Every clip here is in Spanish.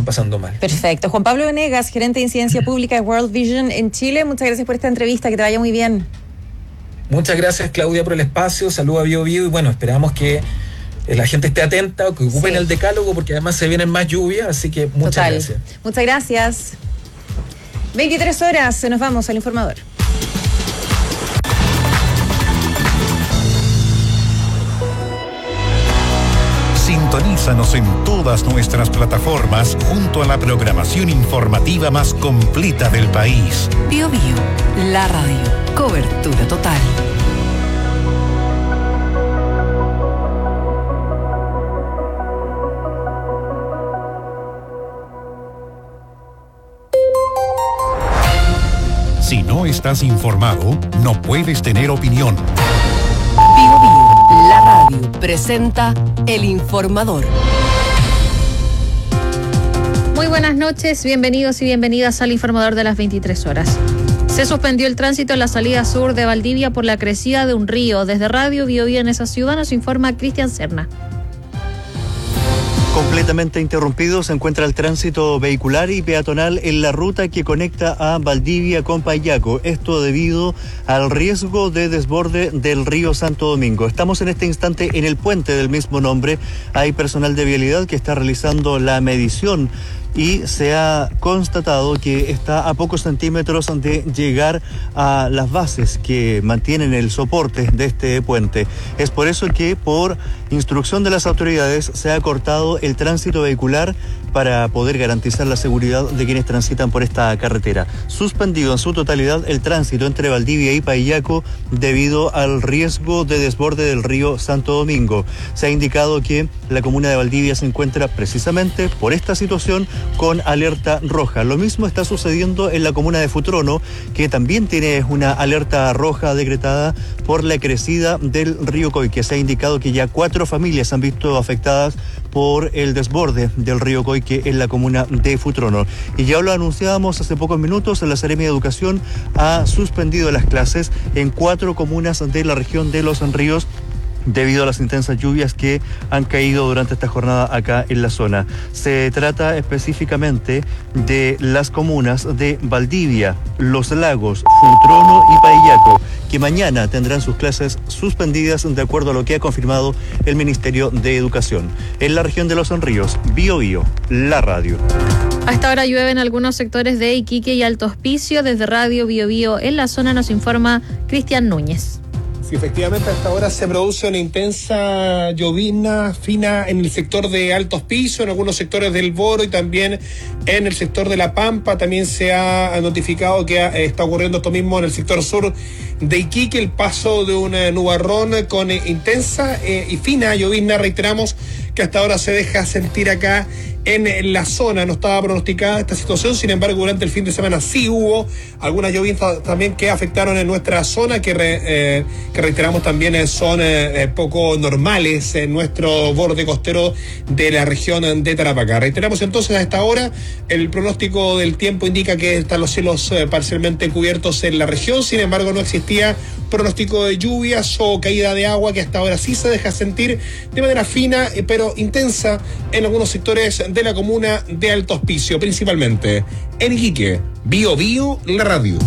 pasando mal. Perfecto. Juan Pablo Venegas, gerente de incidencia pública de World Vision en Chile, muchas gracias por esta entrevista, que te vaya muy bien. Muchas gracias, Claudia, por el espacio. Saludos a Bio Bio y bueno, esperamos que la gente esté atenta, que ocupen el decálogo, porque además se vienen más lluvias, así que muchas gracias. Muchas gracias. 23 horas, nos vamos al informador. Sintonízanos en todas nuestras plataformas junto a la programación informativa más completa del país. Bio Bio, la radio. Cobertura total. Si no estás informado, no puedes tener opinión. Bio Bio, la radio, presenta El Informador. Muy buenas noches, bienvenidos y bienvenidas al Informador de las 23 horas. Se suspendió el tránsito en la salida sur de Valdivia por la crecida de un río. Desde Radio Bio Bio en esa ciudad nos informa Cristian Serna. Completamente interrumpido se encuentra el tránsito vehicular y peatonal en la ruta que conecta a Valdivia con Payaco. Esto debido al riesgo de desborde del río Santo Domingo. Estamos en este instante en el puente del mismo nombre. Hay personal de vialidad que está realizando la medición y se ha constatado que está a pocos centímetros de llegar a las bases que mantienen el soporte de este puente. Es por eso que, por instrucción de las autoridades, se ha cortado el tránsito vehicular para poder garantizar la seguridad de quienes transitan por esta carretera. Suspendido en su totalidad el tránsito entre Valdivia y Payaco debido al riesgo de desborde del río Santo Domingo. Se ha indicado que la comuna de Valdivia se encuentra precisamente por esta situación con alerta roja. Lo mismo está sucediendo en la comuna de Futrono, que también tiene una alerta roja decretada por la crecida del río Coique. Se ha indicado que ya 4 familias han visto afectadas por el desborde del río Coique en la comuna de Futrono. Y ya lo anunciábamos hace pocos minutos, la Seremi de Educación ha suspendido las clases en 4 comunas de la región de Los Ríos debido a las intensas lluvias que han caído durante esta jornada acá en la zona. Se trata específicamente de las comunas de Valdivia, Los Lagos, Futrono y Payaco, que mañana tendrán sus clases suspendidas de acuerdo a lo que ha confirmado el Ministerio de Educación. En la región de Los Ríos, Bio Bio, la radio. Hasta ahora llueve en algunos sectores de Iquique y Alto Hospicio. Desde Radio Bio Bio en la zona nos informa Cristian Núñez. Sí, efectivamente, hasta ahora se produce una intensa llovizna fina en el sector de Alto Hospicio, en algunos sectores del Boro y también en el sector de La Pampa. También se ha notificado que está ocurriendo esto mismo en el sector sur de Iquique, el paso de un nubarrón con intensa y fina llovizna. Reiteramos que hasta ahora se deja sentir acá en la zona. No estaba pronosticada esta situación, sin embargo, durante el fin de semana sí hubo algunas lluvias también que afectaron en nuestra zona, que reiteramos también son poco normales en nuestro borde costero de la región de Tarapacá. Reiteramos entonces, a esta hora el pronóstico del tiempo indica que están los cielos parcialmente cubiertos en la región, sin embargo no existía pronóstico de lluvias o caída de agua, que hasta ahora sí se deja sentir de manera fina pero intensa en algunos sectores de la comuna de Alto Hospicio, principalmente en Iquique. Bio Bio, la radio.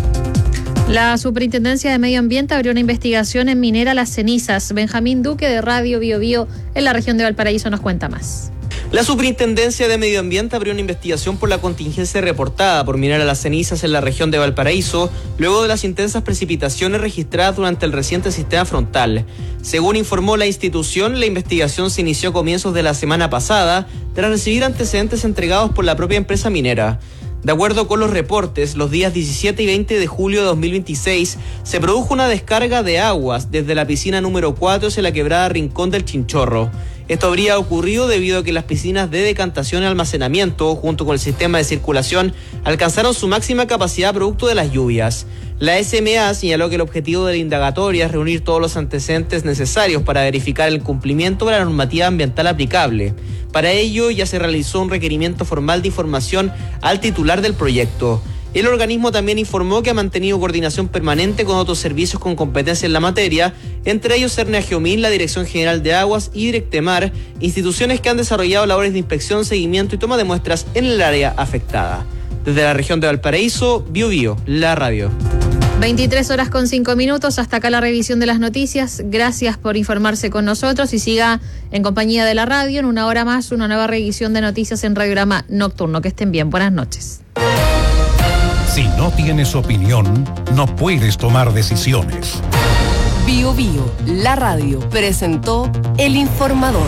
La Superintendencia de Medio Ambiente abrió una investigación en Minera Las Cenizas. Benjamín Duque de Radio Bio Bio en la región de Valparaíso nos cuenta más. La Superintendencia de Medio Ambiente abrió una investigación por la contingencia reportada por Minera Las Cenizas en la región de Valparaíso, luego de las intensas precipitaciones registradas durante el reciente sistema frontal. Según informó la institución, la investigación se inició a comienzos de la semana pasada, tras recibir antecedentes entregados por la propia empresa minera. De acuerdo con los reportes, los días 17 y 20 de julio de 2026 se produjo una descarga de aguas desde la piscina número 4 hacia la quebrada Rincón del Chinchorro. Esto habría ocurrido debido a que las piscinas de decantación y almacenamiento, junto con el sistema de circulación, alcanzaron su máxima capacidad producto de las lluvias. La SMA señaló que el objetivo de la indagatoria es reunir todos los antecedentes necesarios para verificar el cumplimiento de la normativa ambiental aplicable. Para ello, ya se realizó un requerimiento formal de información al titular del proyecto. El organismo también informó que ha mantenido coordinación permanente con otros servicios con competencia en la materia, entre ellos Cernagiomín, la Dirección General de Aguas y Directemar, instituciones que han desarrollado labores de inspección, seguimiento y toma de muestras en el área afectada. Desde la región de Valparaíso, Biobío, la radio. 23:05. Hasta acá la revisión de las noticias. Gracias por informarse con nosotros y siga en compañía de la radio. En una hora más, una nueva revisión de noticias en Radiograma Nocturno. Que estén bien. Buenas noches. Si no tienes opinión, no puedes tomar decisiones. Biobío, la radio, presentó El Informador.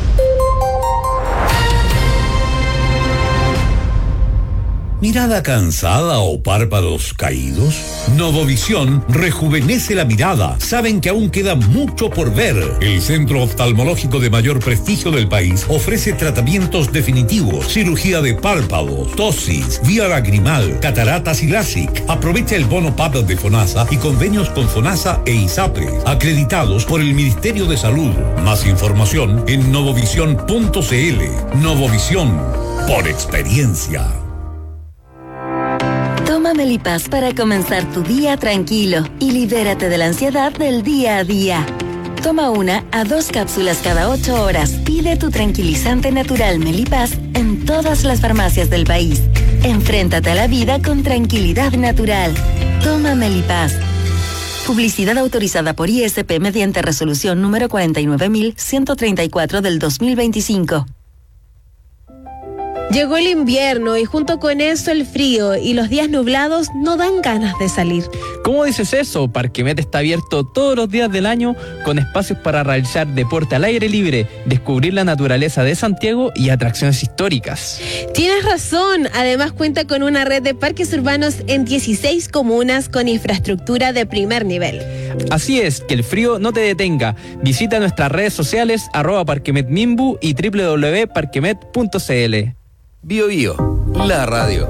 ¿Mirada cansada o párpados caídos? Novovisión rejuvenece la mirada. Saben que aún queda mucho por ver. El centro oftalmológico de mayor prestigio del país ofrece tratamientos definitivos, cirugía de párpados, tosis, vía lagrimal, cataratas y LASIK. Aprovecha el bono PAP de FONASA y convenios con FONASA e ISAPRE, acreditados por el Ministerio de Salud. Más información en novovisión.cl. Novovisión, por experiencia. Toma Melipaz para comenzar tu día tranquilo y libérate de la ansiedad del día a día. Toma 1 a 2 cápsulas cada 8 horas. Pide tu tranquilizante natural Melipaz en todas las farmacias del país. Enfréntate a la vida con tranquilidad natural. Toma Melipaz. Publicidad autorizada por ISP mediante resolución número 49.134 del 2025. Llegó el invierno y junto con eso el frío y los días nublados no dan ganas de salir. ¿Cómo dices eso? Parquemet está abierto todos los días del año con espacios para realizar deporte al aire libre, descubrir la naturaleza de Santiago y atracciones históricas. Tienes razón, además cuenta con una red de parques urbanos en 16 comunas con infraestructura de primer nivel. Así es, que el frío no te detenga. Visita nuestras redes sociales @parquemetmimbu y www.parquemet.cl. Biobío, la radio.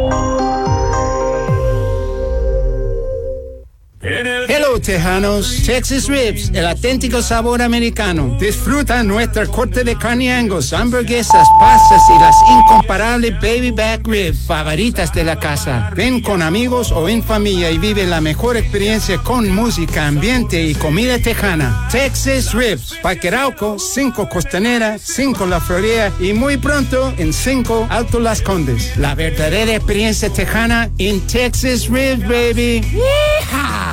Hello, tejanos. Texas Ribs, el auténtico sabor americano. Disfruta nuestra corte de carne Angus, hamburguesas, pastas y las incomparables baby back ribs favoritas de la casa. Ven con amigos o en familia y vive la mejor experiencia con música, ambiente y comida tejana. Texas Ribs, Parque Arauco, 5 Costanera, 5 La Florida y muy pronto en 5 Alto Las Condes. La verdadera experiencia tejana en Texas Ribs, baby. ¡Yeehaw!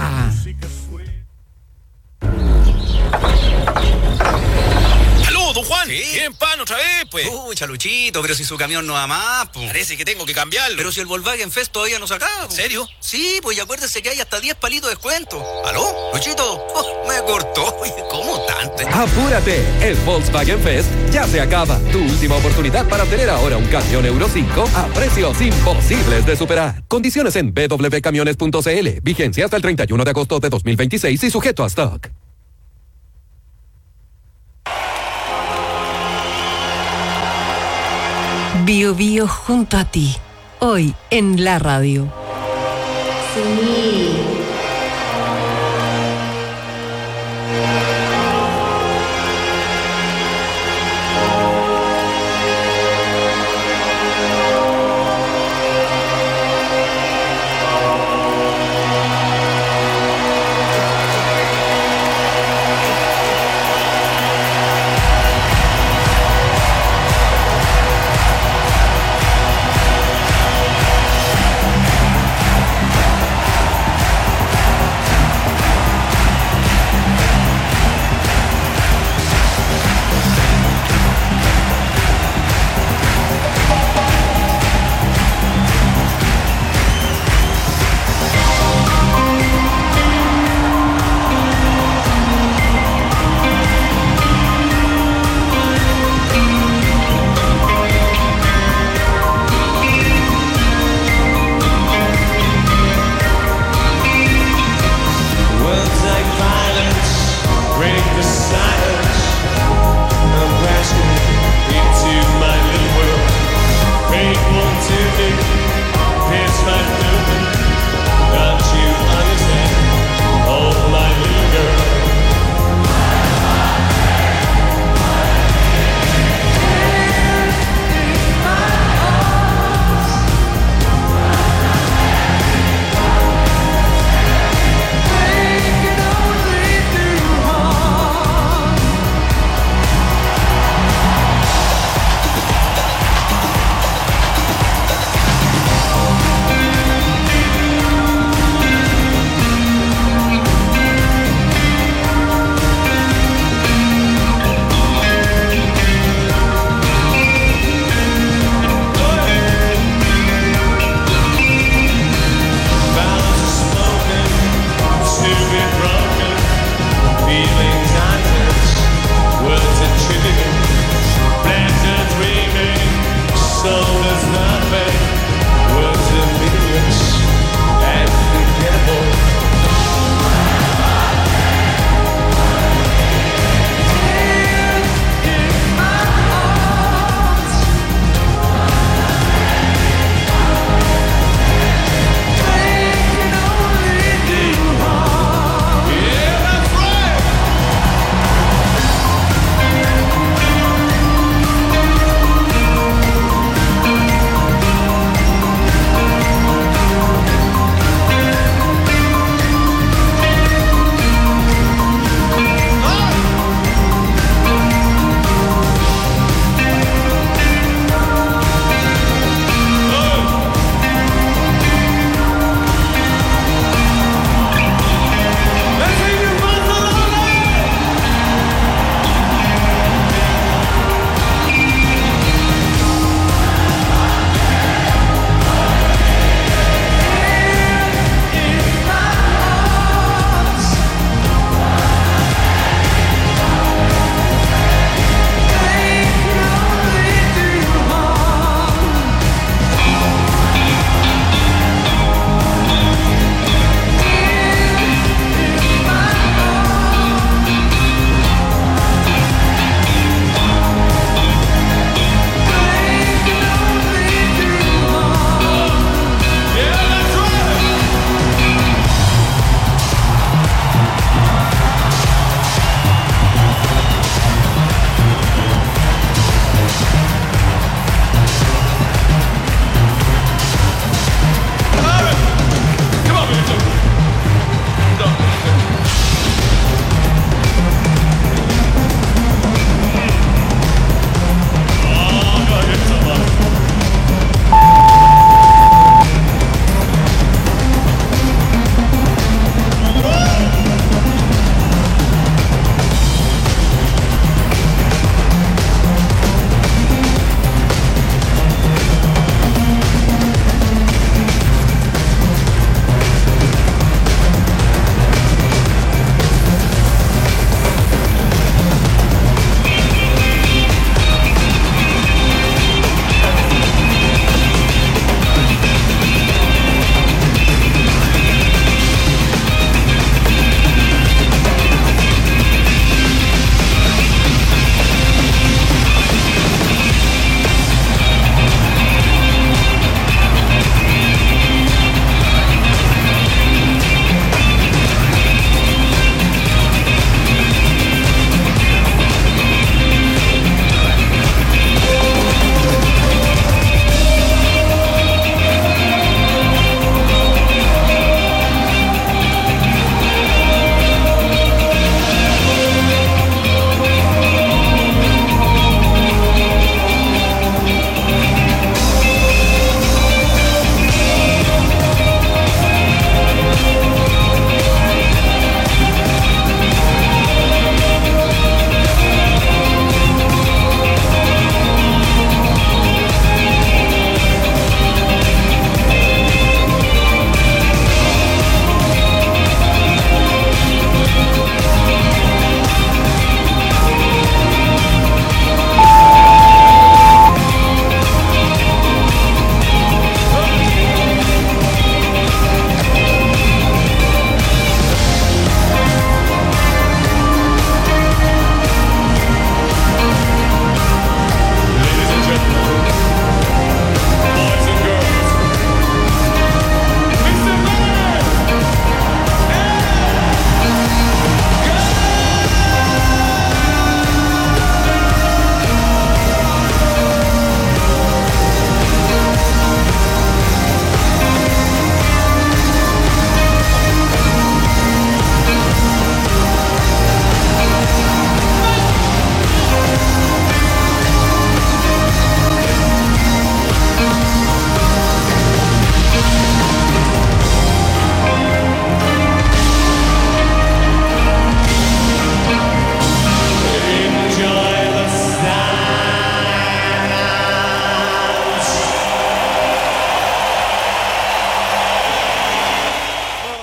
¡Aló, don Juan! ¿Sí? ¿Tienen pan otra vez, pues? Uy, Chaluchito, pero si su camión no va más, pues. Parece que tengo que cambiarlo. Pero si el Volkswagen Fest todavía no saca. ¿En serio? Sí, pues y acuérdese que hay hasta 10 palitos de descuento. ¿Aló? Luchito, me cortó. ¿Cómo tanto? ¡Apúrate! El Volkswagen Fest ya se acaba. Tu última oportunidad para obtener ahora un camión Euro 5 a precios imposibles de superar. Condiciones en www.camiones.cl. Vigencia hasta el 31 de agosto de 2026 y sujeto a stock. Biobío junto a ti. Hoy en la radio. Sí.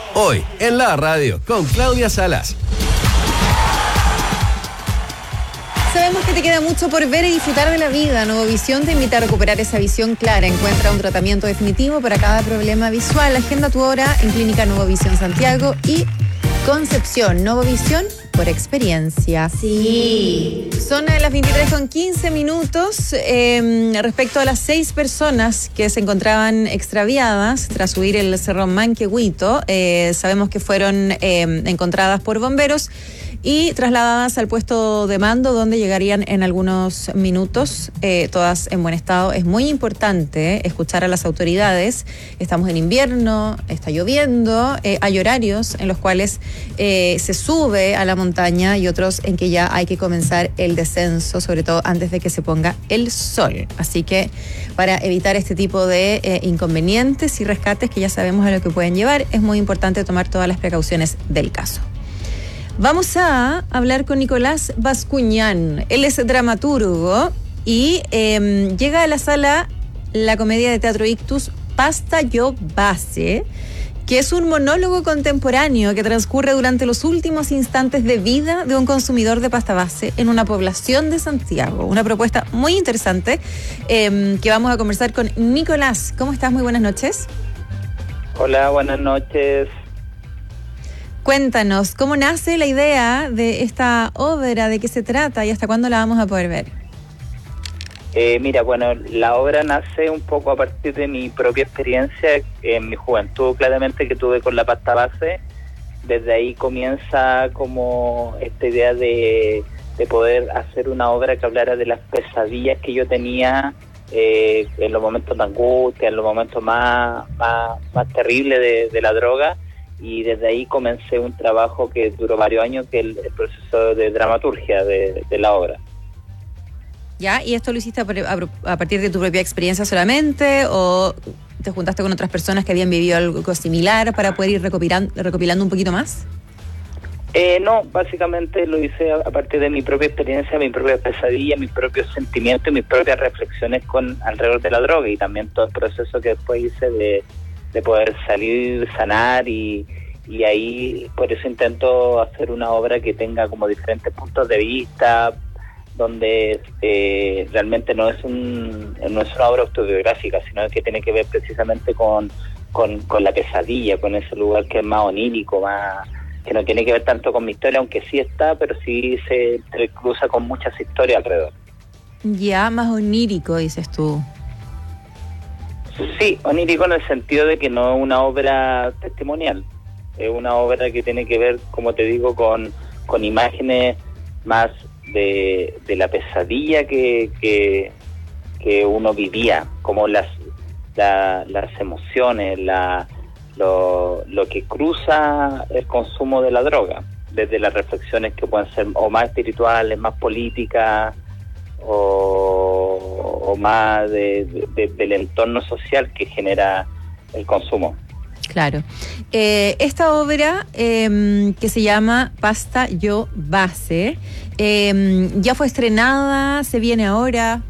Hoy, en la radio, con Claudia Salas. Sabemos que te queda mucho por ver y disfrutar de la vida. Novovisión te invita a recuperar esa visión clara. Encuentra un tratamiento definitivo para cada problema visual. Agenda tu hora en Clínica Novovisión Santiago y Concepción. Novovisión por experiencia. Sí. Son las 23:15. Respecto a las 6 personas que se encontraban extraviadas tras subir el Cerro Manquehuito, sabemos que fueron encontradas por bomberos y trasladadas al puesto de mando, donde llegarían en algunos minutos, todas en buen estado. Es muy importante escuchar a las autoridades. Estamos en invierno, está lloviendo, hay horarios en los cuales se sube a la montaña y otros en que ya hay que comenzar el descenso, sobre todo antes de que se ponga el sol. Así que para evitar este tipo de inconvenientes y rescates que ya sabemos a lo que pueden llevar, es muy importante tomar todas las precauciones del caso. Vamos a hablar con Nicolás Bascuñán. Él es dramaturgo y llega a la sala la comedia de teatro Ictus Pasta Yo Base, que es un monólogo contemporáneo que transcurre durante los últimos instantes de vida de un consumidor de pasta base en una población de Santiago. Una propuesta muy interesante que vamos a conversar con Nicolás. ¿Cómo estás? Muy buenas noches. Hola, buenas noches. Cuéntanos, ¿cómo nace la idea de esta obra? ¿De qué se trata y hasta cuándo la vamos a poder ver? Mira, bueno, la obra nace un poco a partir de mi propia experiencia en mi juventud, claramente, que tuve con la pasta base. Desde ahí comienza como esta idea de poder hacer una obra que hablara de las pesadillas que yo tenía en los momentos de angustia, en los momentos más terribles de la droga. Y desde ahí comencé un trabajo que duró varios años, que es el proceso de dramaturgia de la obra. ¿Ya? ¿Y esto lo hiciste a partir de tu propia experiencia solamente o te juntaste con otras personas que habían vivido algo similar para poder ir recopilando un poquito más? No, básicamente lo hice a partir de mi propia experiencia, mi propia pesadilla, mis propios sentimientos y mis propias reflexiones alrededor de la droga, y también todo el proceso que después hice de poder salir, sanar, y ahí por eso intento hacer una obra que tenga como diferentes puntos de vista, donde realmente no es una obra autobiográfica, sino que tiene que ver precisamente con la pesadilla, con ese lugar que es más onírico, que no tiene que ver tanto con mi historia, aunque sí está, pero sí se cruza con muchas historias alrededor. Ya, más onírico, dices tú. Sí, onírico en el sentido de que no es una obra testimonial, es una obra que tiene que ver, como te digo, con imágenes más de la pesadilla que uno vivía, como las emociones, lo que cruza el consumo de la droga, desde las reflexiones que pueden ser o más espirituales, más políticas, o más del entorno social que genera el consumo. Claro. Esta obra que se llama Pasta Yo Base, ya fue estrenada, se viene ahora.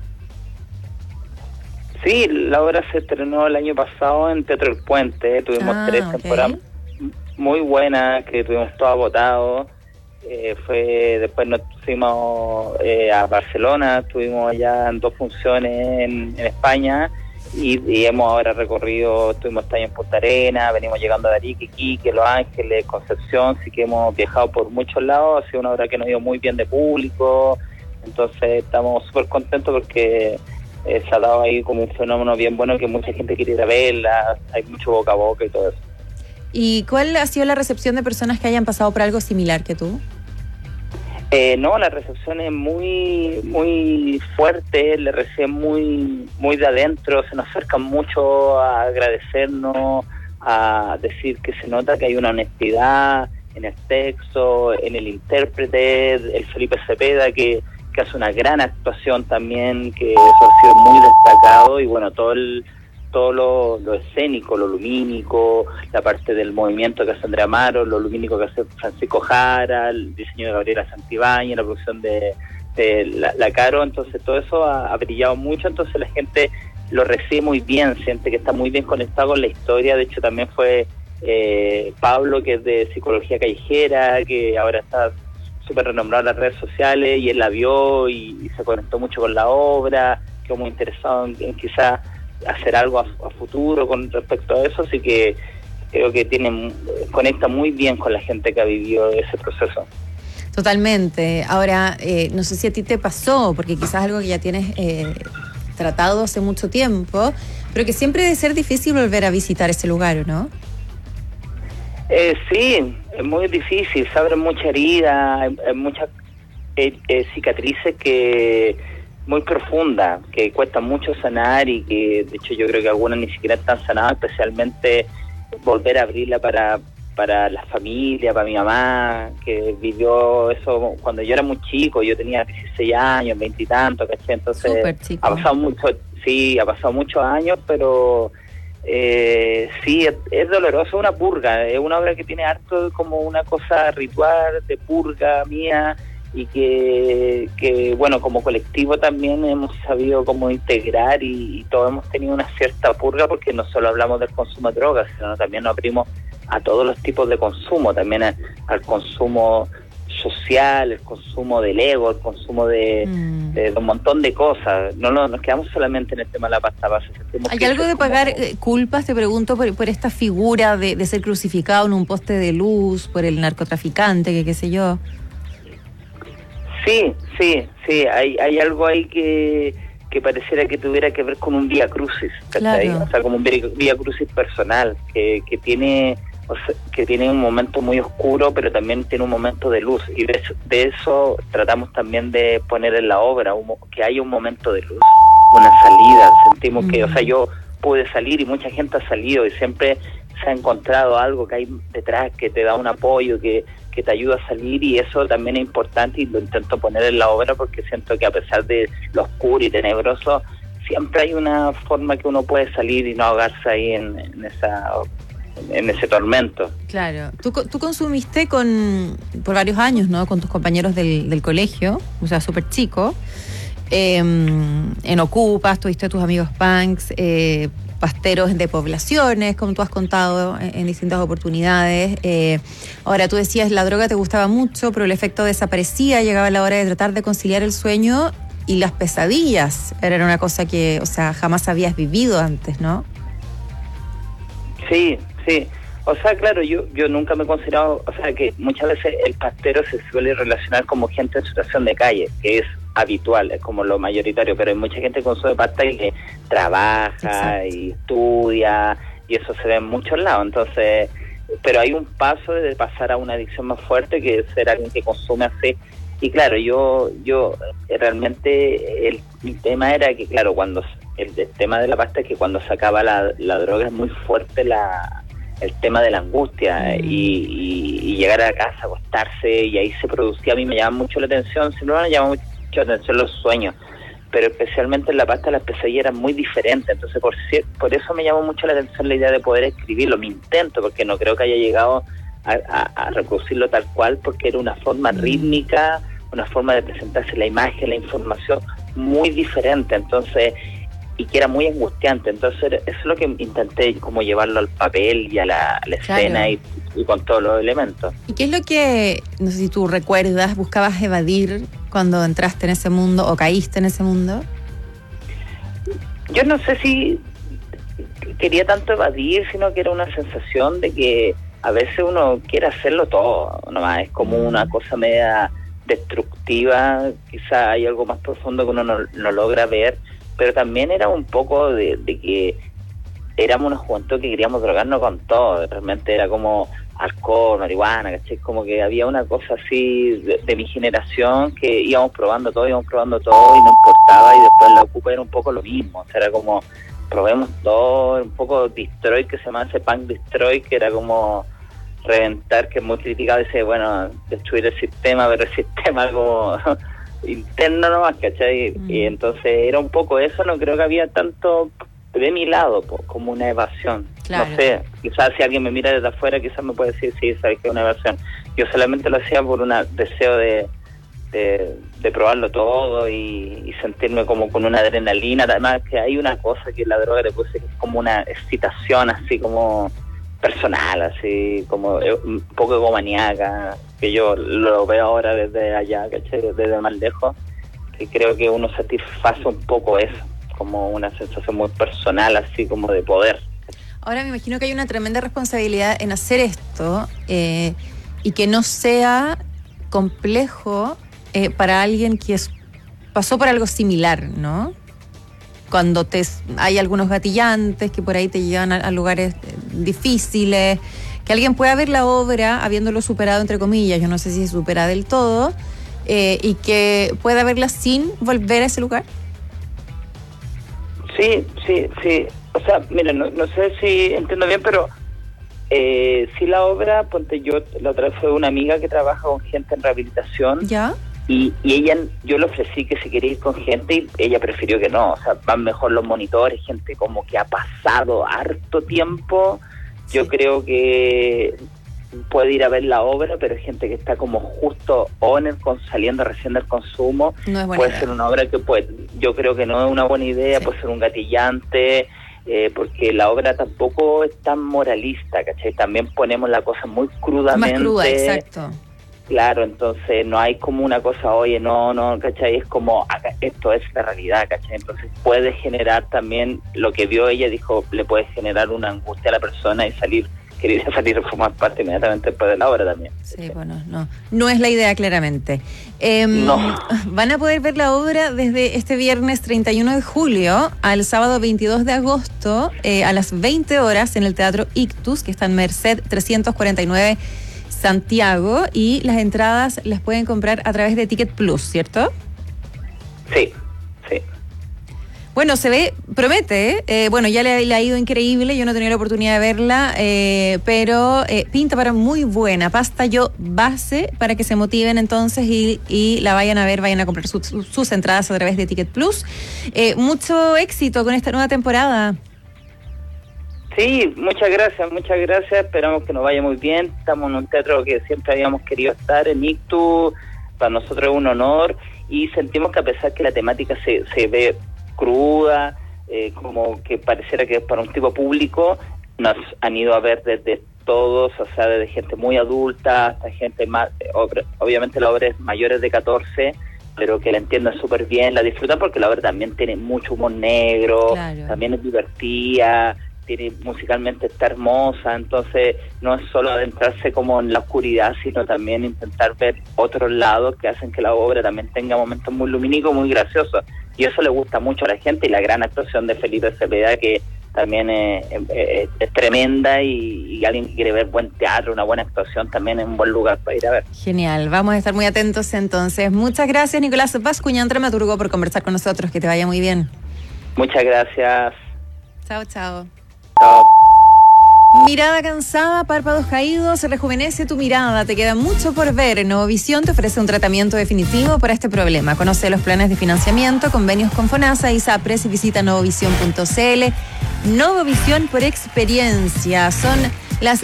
Sí, la obra se estrenó el año pasado en Teatro El Puente. Tuvimos 3 temporadas muy buenas, que tuvimos todo agotado. Después nos fuimos a Barcelona, estuvimos allá en 2 funciones en España, y hemos ahora recorrido, estuvimos este año en Punta Arenas, venimos llegando a Arica, Iquique, Los Ángeles, Concepción, así que hemos viajado por muchos lados. Ha sido una obra que nos dio muy bien de público, entonces estamos súper contentos porque se ha dado ahí como un fenómeno bien bueno, que mucha gente quiere ir a verla, hay mucho boca a boca y todo eso. ¿Y cuál ha sido la recepción de personas que hayan pasado por algo similar que tú? No, la recepción es muy fuerte, le reciben muy de adentro, se nos acercan mucho a agradecernos, a decir que se nota que hay una honestidad en el texto, en el intérprete, el Felipe Cepeda, que hace una gran actuación también, que eso ha sido muy destacado, y bueno, todo lo escénico, lo lumínico, la parte del movimiento que hace Andrea Amaro, lo lumínico que hace Francisco Jara, el diseño de Gabriela Santibáñez, la producción de la Caro, entonces todo eso ha brillado mucho, entonces la gente lo recibe muy bien, siente que está muy bien conectado con la historia. De hecho también fue Pablo, que es de psicología callejera, que ahora está súper renombrado en las redes sociales, y él la vio y se conectó mucho con la obra, quedó muy interesado en quizás hacer algo a futuro con respecto a eso, así que creo que conecta muy bien con la gente que ha vivido ese proceso. Totalmente. Ahora, no sé si a ti te pasó, porque quizás algo que ya tienes tratado hace mucho tiempo, pero que siempre debe ser difícil volver a visitar ese lugar, ¿no? Sí, es muy difícil, se abren muchas heridas, hay muchas cicatrices que muy profundas, que cuesta mucho sanar y que de hecho yo creo que algunas ni siquiera están sanadas, especialmente volver a abrirla para la familia, para mi mamá, que vivió eso cuando yo era muy chico, yo tenía 16 años, 20 y tantos, ¿cachai? Entonces ha pasado muchos años, pero sí, es doloroso, es una purga, es una obra que tiene harto como una cosa ritual de purga mía, y que bueno, como colectivo también hemos sabido cómo integrar y todos hemos tenido una cierta purga, porque no solo hablamos del consumo de drogas, sino también nos abrimos a todos los tipos de consumo, también al consumo social, el consumo del ego, el consumo de un montón de cosas. No nos quedamos solamente en el tema de la pasta base. ¿Hay algo de pagar culpas, te pregunto, por esta figura de ser crucificado en un poste de luz, por el narcotraficante, que qué sé yo? Sí, hay algo ahí que pareciera que tuviera que ver con un vía crucis, claro. O sea, como un vía crucis personal, que tiene un momento muy oscuro, pero también tiene un momento de luz, y de eso tratamos también de poner en la obra, que haya un momento de luz, una salida. Sentimos que, o sea, yo pude salir y mucha gente ha salido, y siempre se ha encontrado algo que hay detrás que te da un apoyo, que te ayuda a salir, y eso también es importante, y lo intento poner en la obra porque siento que a pesar de lo oscuro y tenebroso, siempre hay una forma que uno puede salir y no ahogarse ahí en ese tormento. Claro. Tú consumiste por varios años, ¿no? Con tus compañeros del colegio, o sea, súper chico. En Ocupas, tuviste tus amigos punks, pasteros de poblaciones, como tú has contado en distintas oportunidades. Ahora, tú decías, la droga te gustaba mucho, pero el efecto desaparecía, llegaba la hora de tratar de conciliar el sueño, y las pesadillas eran una cosa que, o sea, jamás habías vivido antes, ¿no? Sí. O sea, claro, yo nunca me he considerado, o sea, que muchas veces el pastero se suele relacionar como gente en situación de calle, que es habitual, es como lo mayoritario, pero hay mucha gente que consume pasta y que trabaja. Exacto. Y estudia, y eso se ve en muchos lados. Entonces, pero hay un paso de pasar a una adicción más fuerte, que es ser alguien que consume así. Y claro, yo realmente mi tema era que, claro, cuando el tema de la pasta es que cuando se acaba la droga es muy fuerte el tema de la angustia, y llegar a casa, acostarse, y ahí se producía, a mí me llama mucho la atención, siempre me llama mucho la atención los sueños, pero especialmente en la pasta las pesadillas eran muy diferentes. Entonces por eso me llamó mucho la atención la idea de poder escribirlo. Me intento, porque no creo que haya llegado a reproducirlo tal cual, porque era una forma rítmica, una forma de presentarse la imagen, la información muy diferente, entonces, y que era muy angustiante. Entonces eso es lo que intenté, como llevarlo al papel y a la escena, y con todos los elementos. ¿Y qué es lo que, no sé si tú recuerdas, buscabas evadir cuando entraste en ese mundo o caíste en ese mundo? Yo no sé si quería tanto evadir, sino que era una sensación de que a veces uno quiere hacerlo todo nomás, es como una cosa media destructiva, quizá hay algo más profundo que uno no logra ver, pero también era un poco de que éramos unos juventud que queríamos drogarnos con todo, realmente era como alcohol, marihuana, ¿cachai? Como que había una cosa así de mi generación, que íbamos probando todo y no importaba, y después la Ocupa era un poco lo mismo, o sea, era como probemos todo, un poco Destroy, que se llama ese punk Destroy, que era como reventar, que es muy criticado, dice, bueno, destruir el sistema, pero el sistema algo interno nomás, ¿cachai? Y entonces era un poco eso, no creo que había tanto de mi lado como una evasión. Claro. No sé, quizás si alguien me mira desde afuera, quizás me puede decir, sí, sabes que es una evasión. Yo solamente lo hacía por un deseo de probarlo todo y sentirme como con una adrenalina. Además que hay una cosa que la droga te puede ser como una excitación, así como personal, así como un poco egomaniaca, que yo lo veo ahora desde allá, ¿cachai? Desde más lejos, que creo que uno satisface un poco eso, como una sensación muy personal, así como de poder. Ahora me imagino que hay una tremenda responsabilidad en hacer esto y que no sea complejo para alguien que pasó por algo similar, ¿no? Cuando hay algunos gatillantes que por ahí te llevan a lugares difíciles, que alguien pueda ver la obra habiéndolo superado, entre comillas, yo no sé si se supera del todo, y que pueda verla sin volver a ese lugar. Sí. O sea, mira, no sé si entiendo bien, pero sí la obra, ponte yo, la otra vez fue una amiga que trabaja con gente en rehabilitación. ¿Ya? Y ella, yo le ofrecí que si quería ir con gente y ella prefirió que no. O sea, van mejor los monitores, gente como que ha pasado harto tiempo. Sí. Yo creo que puede ir a ver la obra, pero gente que está como justo o saliendo recién del consumo. No es buena puede idea. Ser una obra que yo creo que no es una buena idea, sí. Puede ser un gatillante, porque la obra tampoco es tan moralista, ¿cachai? También ponemos la cosa muy crudamente. Más cruda, exacto. Claro, entonces no hay como una cosa, oye, no, ¿cachai? Es como, esto es la realidad, ¿cachai? Entonces puede generar también, lo que vio ella, dijo, le puede generar una angustia a la persona y querer salir a formar parte inmediatamente después de la obra también. Sí, bueno, no es la idea, claramente. No. Van a poder ver la obra desde este viernes 31 de julio al sábado 22 de agosto a las 20 horas en el Teatro Ictus, que está en Merced 349 Santiago, y las entradas las pueden comprar a través de Ticket Plus, ¿cierto? Sí. Bueno, promete, bueno, ya le ha ido increíble, yo no he tenido la oportunidad de verla, pero pinta para muy buena, basta yo base para que se motiven entonces y la vayan a ver, vayan a comprar sus entradas a través de Ticket Plus. Mucho éxito con esta nueva temporada. Sí, muchas gracias, esperamos que nos vaya muy bien, estamos en un teatro que siempre habíamos querido estar, en Ictus, para nosotros es un honor, y sentimos que a pesar que la temática se ve cruda, como que pareciera que es para un tipo público, nos han ido a ver desde todos, o sea, desde gente muy adulta hasta gente más, obviamente la obra es mayores de 14, pero que la entiendan súper bien, la disfrutan porque la obra también tiene mucho humor negro, claro. También es divertida, musicalmente está hermosa, entonces no es solo adentrarse como en la oscuridad, sino también intentar ver otros lados que hacen que la obra también tenga momentos muy lumínicos, muy graciosos, y eso le gusta mucho a la gente, y la gran actuación de Felipe Cepeda, que también es tremenda, y alguien que quiere ver buen teatro, una buena actuación, también es un buen lugar para ir a ver. Genial, vamos a estar muy atentos entonces. Muchas gracias, Nicolás Bascuñán, dramaturgo, por conversar con nosotros, que te vaya muy bien. Muchas gracias. Chao. Mirada cansada, párpados caídos, rejuvenece tu mirada, te queda mucho por ver. Novovisión te ofrece un tratamiento definitivo para este problema. Conoce los planes de financiamiento, convenios con FONASA y SAPRES y visita novovision.cl. Novovisión por experiencia. Son las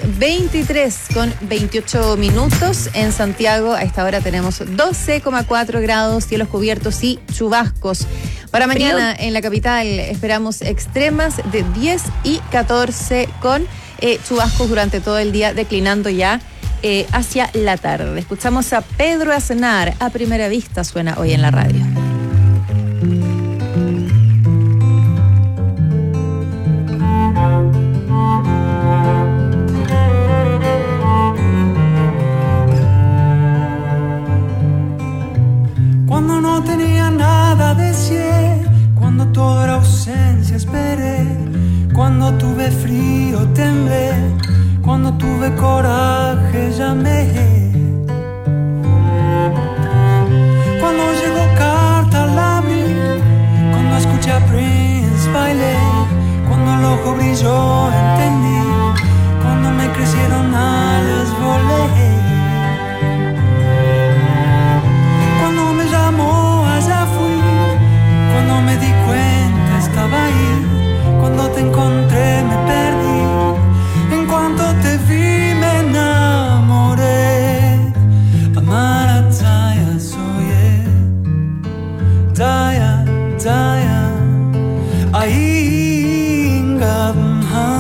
23:28 en Santiago. A esta hora tenemos 12,4 grados, cielos cubiertos y chubascos. Para mañana en la capital esperamos extremas de 10 y 14 con chubascos durante todo el día, declinando ya hacia la tarde. Escuchamos a Pedro Aznar, A Primera Vista suena hoy en la radio. Cuando no tenía nada deseé, cuando todo era ausencia esperé, cuando tuve frío temblé, cuando tuve coraje llamé, cuando llegó carta la abrí, cuando escuché a Prince bailé, cuando el ojo brilló entendí, cuando me crecieron alas volé. Cuando me di cuenta estaba ahí, cuando te encontré me perdí, en cuanto te vi me enamoré. Amara Taya soye, Taya, Taya, Ainga.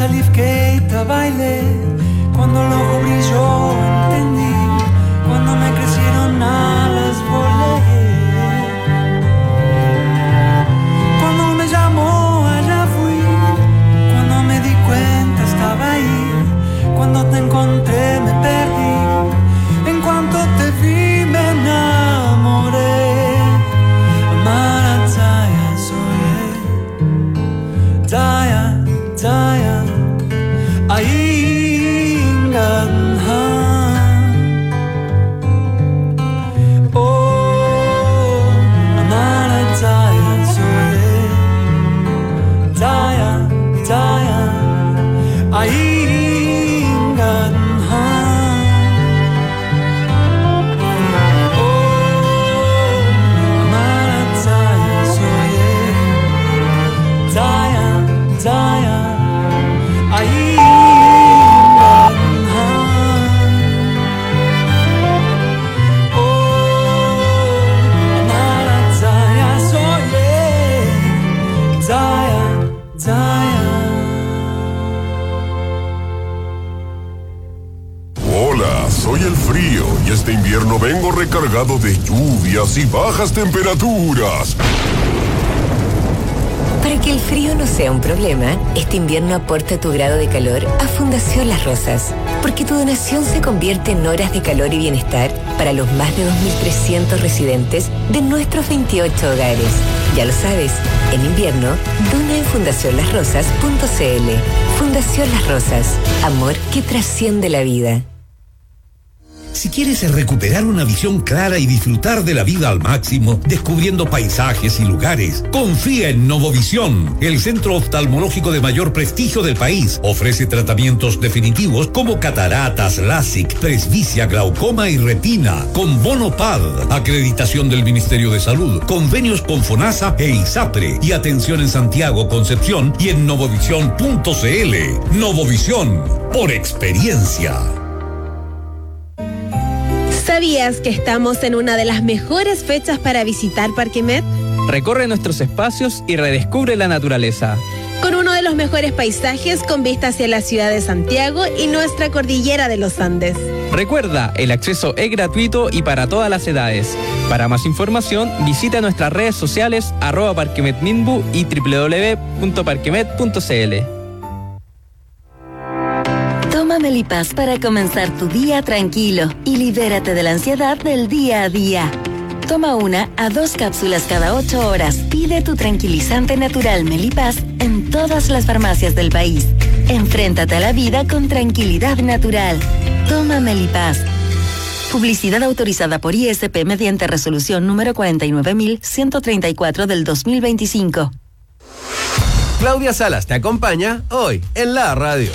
Salif Keita bailé, cuando el ojo brilló entendí, cuando me crecieron alas volé. Cuando me llamó allá fui, cuando me di cuenta estaba ahí, cuando te encontré me perdí, en cuanto te vi me enamoré. Marataya soye, Taya, Taya, Ainganha. Oh, Marataya soye, Taya, Taya, Ainganha. Oh, Marataya soye, Taya, Taya, Ainganha. Oh, Marataya soye, Taya, Taya. Hola, soy el frío y este invierno vengo recargado de lluvias y bajas temperaturas. Para que el frío no sea un problema, este invierno aporta tu grado de calor a Fundación Las Rosas, porque tu donación se convierte en horas de calor y bienestar para los más de 2.300 residentes de nuestros 28 hogares. Ya lo sabes, en invierno, dona en fundacionlasrosas.cl. Fundación Las Rosas, amor que trasciende la vida. Si quieres recuperar una visión clara y disfrutar de la vida al máximo, descubriendo paisajes y lugares, confía en Novovisión, el centro oftalmológico de mayor prestigio del país. Ofrece tratamientos definitivos como cataratas, LASIK, presbicia, glaucoma y retina, con bono PAD, acreditación del Ministerio de Salud, convenios con FONASA e ISAPRE, y atención en Santiago, Concepción y en novovisión.cl. Novovisión, por experiencia. ¿Sabías que estamos en una de las mejores fechas para visitar Parque Met? Recorre nuestros espacios y redescubre la naturaleza. Con uno de los mejores paisajes con vista hacia la ciudad de Santiago y nuestra cordillera de los Andes. Recuerda, el acceso es gratuito y para todas las edades. Para más información, visita nuestras redes sociales @parquemetminbu y www.parquemet.cl. Toma Melipaz para comenzar tu día tranquilo y libérate de la ansiedad del día a día. Toma 1 a 2 cápsulas cada 8 horas. Pide tu tranquilizante natural Melipaz en todas las farmacias del país. Enfréntate a la vida con tranquilidad natural. Toma Melipaz. Publicidad autorizada por ISP mediante resolución número 49.134 del 2025. Claudia Salas te acompaña hoy en la radio.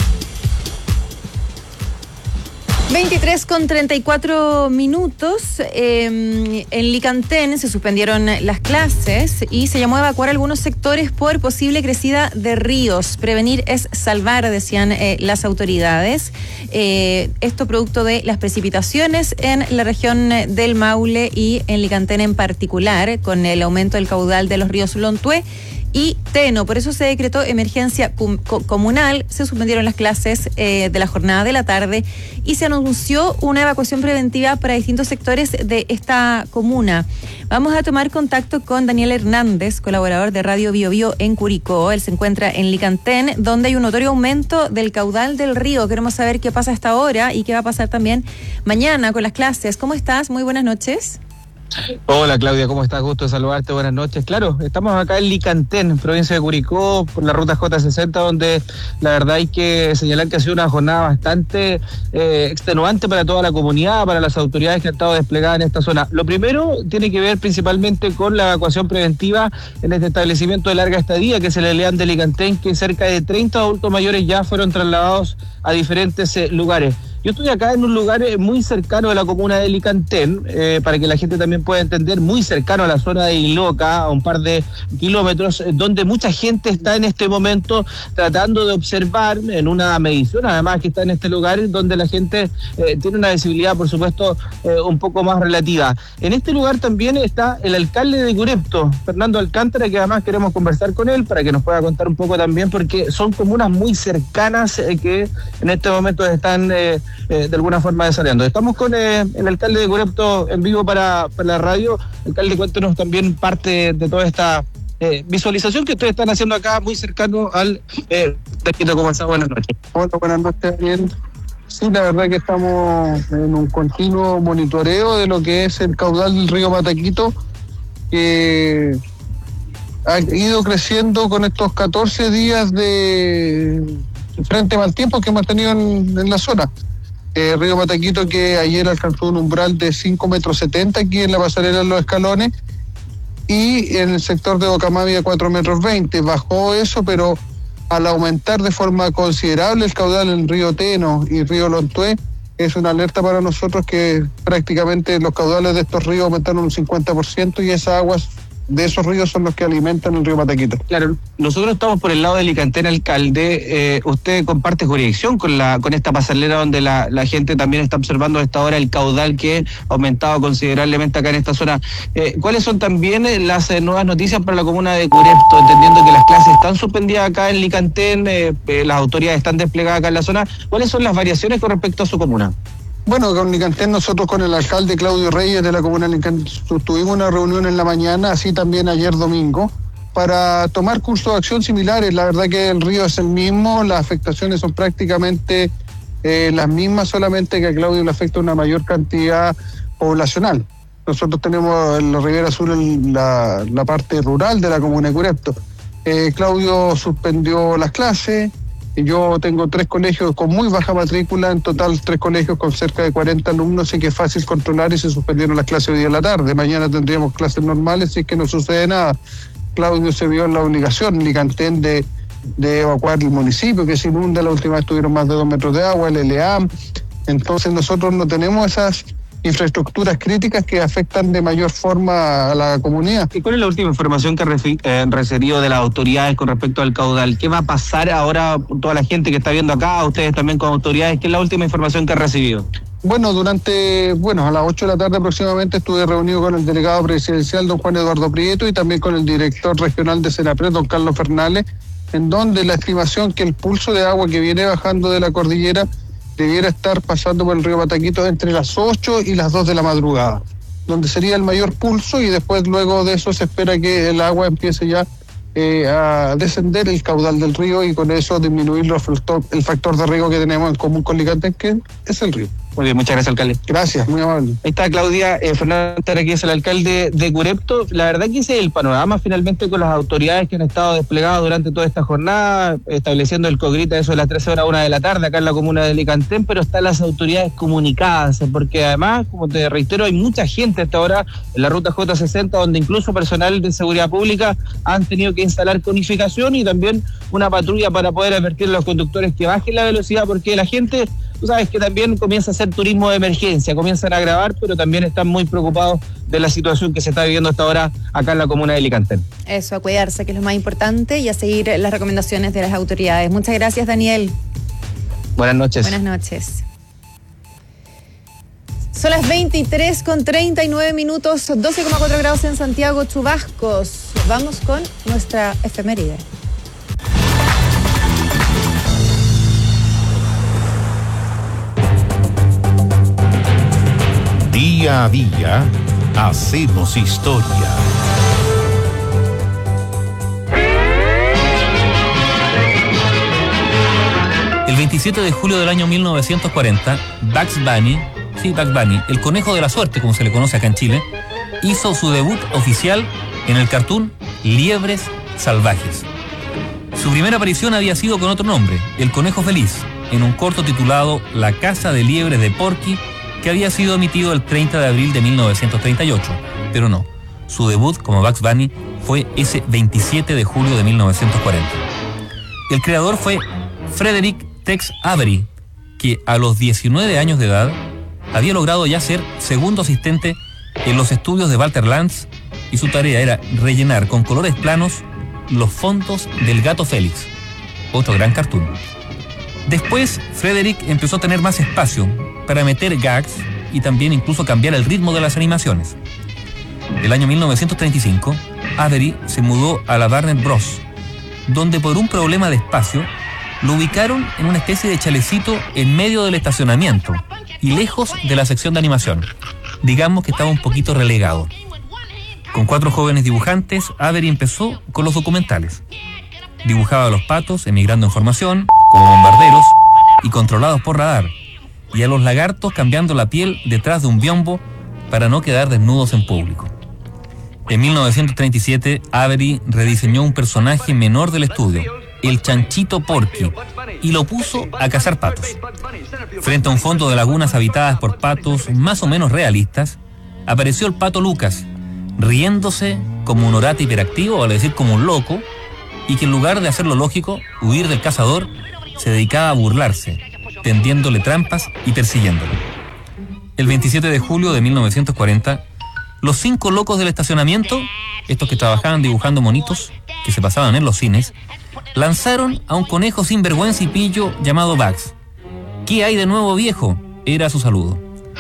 23:34 minutos. En Licantén se suspendieron las clases y se llamó a evacuar algunos sectores por posible crecida de ríos. Prevenir es salvar, decían las autoridades. Esto producto de las precipitaciones en la región del Maule y en Licantén en particular, con el aumento del caudal de los ríos Lontué y Teno. Por eso se decretó emergencia comunal, se suspendieron las clases de la jornada de la tarde y se anunció una evacuación preventiva para distintos sectores de esta comuna. Vamos a tomar contacto con Daniel Hernández, colaborador de Radio Bio Bio en Curicó. Él se encuentra en Licantén, donde hay un notorio aumento del caudal del río. Queremos saber qué pasa a esta hora y qué va a pasar también mañana con las clases. ¿Cómo estás? Muy buenas noches. Hola Claudia, ¿cómo estás? Gusto de saludarte, buenas noches. Claro, estamos acá en Licantén, provincia de Curicó, por la ruta J60, donde la verdad hay que señalar que ha sido una jornada bastante extenuante para toda la comunidad, para las autoridades que han estado desplegadas en esta zona. Lo primero tiene que ver principalmente con la evacuación preventiva en este establecimiento de larga estadía, que es el Eleán de Licantén, que cerca de 30 adultos mayores ya fueron trasladados a diferentes lugares. Yo estoy acá en un lugar muy cercano a la comuna de Licantén, para que la gente también pueda entender, muy cercano a la zona de Iloca, a un par de kilómetros, donde mucha gente está en este momento tratando de observar en una medición, además que está en este lugar, donde la gente tiene una visibilidad, por supuesto, un poco más relativa. En este lugar también está el alcalde de Curepto, Fernando Alcántara, que además queremos conversar con él para que nos pueda contar un poco también, porque son comunas muy cercanas que en este momento están de alguna forma desarrollando. Estamos con el alcalde de Curepto en vivo para la radio. Alcalde, cuéntenos también parte de toda esta visualización que ustedes están haciendo acá, muy cercano al Taquito. ¿Cómo está? Buenas noches. Hola, buenas noches, bien. Sí, la verdad que estamos en un continuo monitoreo de lo que es el caudal del río Mataquito, que ha ido creciendo con estos 14 días de frente mal tiempo que hemos tenido en la zona. Río Mataquito, que ayer alcanzó un umbral de 5,70 metros aquí en la pasarela de los Escalones, y en el sector de Bocamavia 4,20 metros. Bajó eso, pero al aumentar de forma considerable el caudal en el río Teno y río Lontué, es una alerta para nosotros que prácticamente los caudales de estos ríos aumentaron un 50%, y esas aguas de esos ríos son los que alimentan el río Mataquito. Claro, nosotros estamos por el lado de Licantén, alcalde. Usted comparte jurisdicción con esta pasarela donde la gente también está observando a esta hora el caudal que ha aumentado considerablemente acá en esta zona. ¿Cuáles son también las nuevas noticias para la comuna de Curepto? Entendiendo que las clases están suspendidas acá en Licantén, las autoridades están desplegadas acá en la zona. ¿Cuáles son las variaciones con respecto a su comuna? Bueno, con Licantén nosotros con el alcalde Claudio Reyes de la comuna de Licantén tuvimos una reunión en la mañana, así también ayer domingo, para tomar cursos de acción similares. La verdad que el río es el mismo, las afectaciones son prácticamente las mismas, solamente que a Claudio le afecta una mayor cantidad poblacional. Nosotros tenemos en la Ribera Sur la parte rural de la comuna de Curepto. Claudio suspendió las clases. Yo tengo 3 colegios con muy baja matrícula, en total 3 colegios con cerca de 40 alumnos, así que es fácil controlar, y se suspendieron las clases hoy día en la tarde. Mañana tendríamos clases normales, si es que no sucede nada. Claudio se vio en la obligación, Licantén, de evacuar el municipio, que se inunda. La última vez tuvieron más de 2 metros de agua, el LEAM. Entonces nosotros no tenemos esas infraestructuras críticas que afectan de mayor forma a la comunidad. ¿Y cuál es la última información que han recibido de las autoridades con respecto al caudal? ¿Qué va a pasar ahora con toda la gente que está viendo acá, ustedes también como autoridades? ¿Qué es la última información que han recibido? Bueno, a las 8 de la tarde aproximadamente estuve reunido con el delegado presidencial, don Juan Eduardo Prieto, y también con el director regional de Senapred, don Carlos Fernández, en donde la estimación que el pulso de agua que viene bajando de la cordillera debiera estar pasando por el río Mataquito entre las 8 y las 2 de la madrugada, donde sería el mayor pulso, y después luego de eso se espera que el agua empiece ya a descender el caudal del río, y con eso disminuir el factor de riego que tenemos en común con Licantén, que es el río. Muy bien, muchas gracias, alcalde. Gracias, muy amable. Ahí está Claudia Fernández, que es el alcalde de Curepto. La verdad que ese es el panorama finalmente con las autoridades que han estado desplegadas durante toda esta jornada, estableciendo el COGRIT a eso de las 13 horas, 1 de la tarde, acá en la comuna de Licantén, pero están las autoridades comunicadas, porque además, como te reitero, hay mucha gente hasta ahora en la ruta J60, donde incluso personal de seguridad pública han tenido que instalar conificación y también una patrulla para poder advertir a los conductores que bajen la velocidad, porque la gente, tú sabes que también comienza a hacer turismo de emergencia, comienzan a grabar, pero también están muy preocupados de la situación que se está viviendo hasta ahora acá en la comuna de Licantén. Eso, a cuidarse, que es lo más importante, y a seguir las recomendaciones de las autoridades. Muchas gracias, Daniel. Buenas noches. Buenas noches. Son las 23:39 minutos, 12,4 grados en Santiago, chubascos. Vamos con nuestra efeméride. Día a día hacemos historia. El 27 de julio del año 1940, Bugs Bunny, el conejo de la suerte, como se le conoce acá en Chile, hizo su debut oficial en el cartoon Liebres Salvajes. Su primera aparición había sido con otro nombre, El Conejo Feliz, en un corto titulado La Casa de Liebres de Porky, que había sido emitido el 30 de abril de 1938, pero no, su debut como Bugs Bunny fue ese 27 de julio de 1940. El creador fue Frederick Tex Avery, que a los 19 años de edad había logrado ya ser segundo asistente en los estudios de Walter Lantz y su tarea era rellenar con colores planos los fondos del Gato Félix, otro gran cartoon. Después, Frederick empezó a tener más espacio para meter gags y también incluso cambiar el ritmo de las animaciones. El año 1935, Avery se mudó a la Warner Bros., donde por un problema de espacio lo ubicaron en una especie de chalecito en medio del estacionamiento y lejos de la sección de animación. Digamos que estaba un poquito relegado. Con 4 jóvenes dibujantes, Avery empezó con los documentales. Dibujaba a los patos emigrando en formación, como bombarderos y controlados por radar, y a los lagartos cambiando la piel detrás de un biombo para no quedar desnudos en público. En 1937, Avery rediseñó un personaje menor del estudio, el Chanchito Porky, y lo puso a cazar patos. Frente a un fondo de lagunas habitadas por patos más o menos realistas, apareció el pato Lucas, riéndose como un orate hiperactivo, vale decir como un loco, y que en lugar de hacer lo lógico, huir del cazador, se dedicaba a burlarse, tendiéndole trampas y persiguiéndolo. El 27 de julio de 1940, los 5 locos del estacionamiento, estos que trabajaban dibujando monitos que se pasaban en los cines, lanzaron a un conejo sin vergüenza y pillo llamado Bugs. ¿Qué hay de nuevo, viejo?, era su saludo.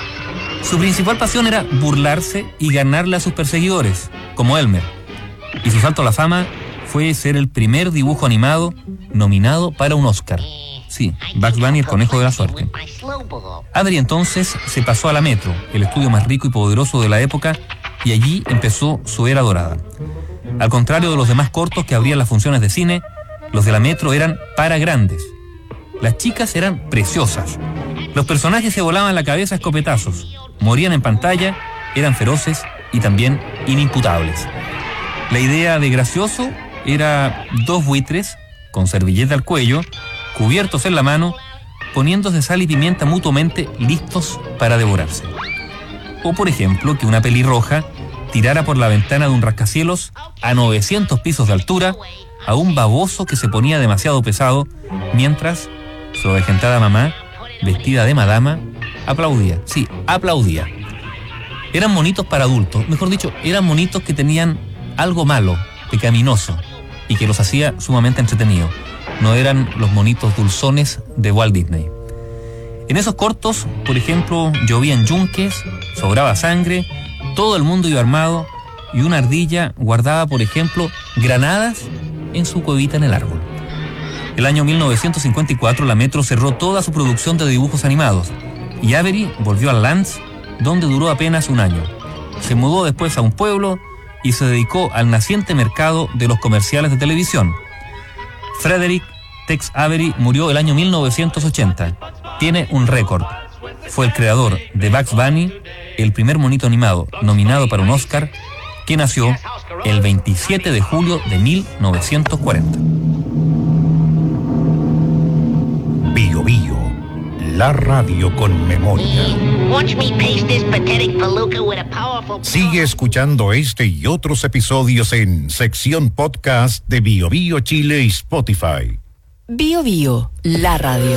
Su principal pasión era burlarse y ganarle a sus perseguidores, como Elmer. Y su salto a la fama fue ser el primer dibujo animado nominado para un Oscar. Sí, Bugs Bunny, el conejo de la suerte. Avery entonces se pasó a la Metro, el estudio más rico y poderoso de la época, y allí empezó su era dorada. Al contrario de los demás cortos que abrían las funciones de cine, los de la Metro eran para grandes. Las chicas eran preciosas. Los personajes se volaban la cabeza a escopetazos, morían en pantalla, eran feroces y también inimputables. La idea de gracioso era 2 buitres con servilleta al cuello, cubiertos en la mano, poniéndose sal y pimienta mutuamente, listos para devorarse. O, por ejemplo, que una pelirroja tirara por la ventana de un rascacielos a 900 pisos de altura a un baboso que se ponía demasiado pesado, mientras su avejentada mamá, vestida de madama, aplaudía. Sí, aplaudía. Eran monitos para adultos, mejor dicho, eran monitos que tenían algo malo, pecaminoso, y que los hacía sumamente entretenidos. No eran los monitos dulzones de Walt Disney. En esos cortos, por ejemplo, llovían yunques, sobraba sangre, todo el mundo iba armado y una ardilla guardaba, por ejemplo, granadas en su cuevita en el árbol. El año 1954 la Metro cerró toda su producción de dibujos animados y Avery volvió a Lantz, donde duró apenas un año. Se mudó después a un pueblo y se dedicó al naciente mercado de los comerciales de televisión. Frederick Tex Avery murió el año 1980. Tiene un récord. Fue el creador de Bugs Bunny, el primer monito animado nominado para un Oscar, que nació el 27 de julio de 1940. Bio Bio, la radio con memoria. Sigue escuchando este y otros episodios en sección podcast de Bio Bio Chile y Spotify. Bio Bio, la radio.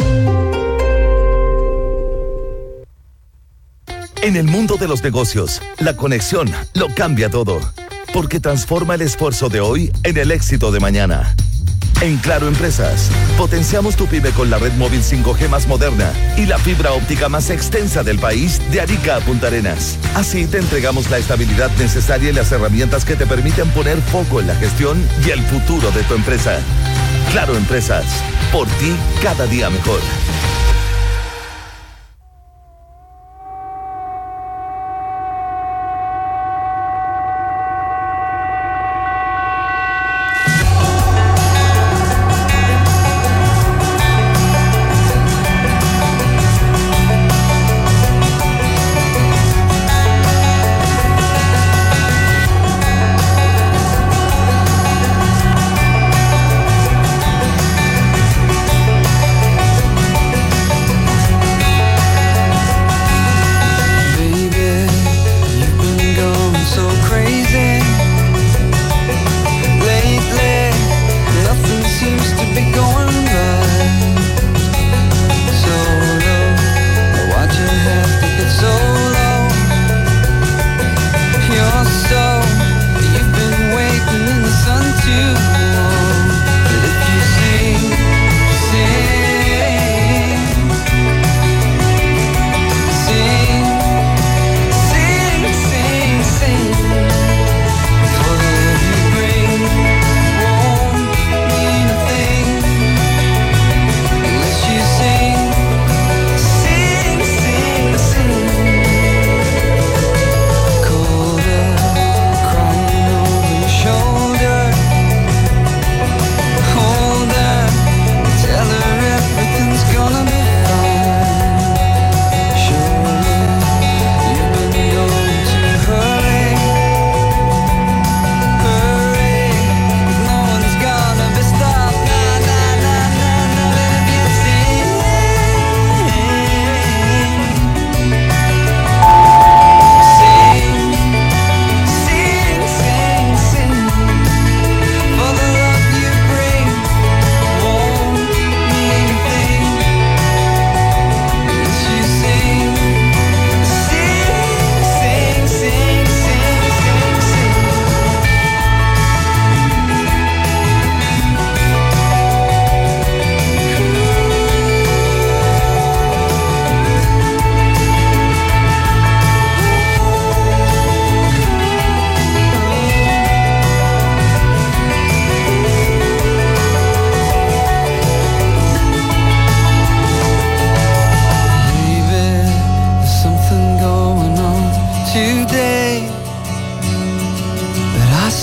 En el mundo de los negocios, la conexión lo cambia todo, porque transforma el esfuerzo de hoy en el éxito de mañana. En Claro Empresas, potenciamos tu pyme con la red móvil 5G más moderna y la fibra óptica más extensa del país, de Arica a Punta Arenas. Así te entregamos la estabilidad necesaria y las herramientas que te permiten poner foco en la gestión y el futuro de tu empresa. Claro Empresas, por ti cada día mejor.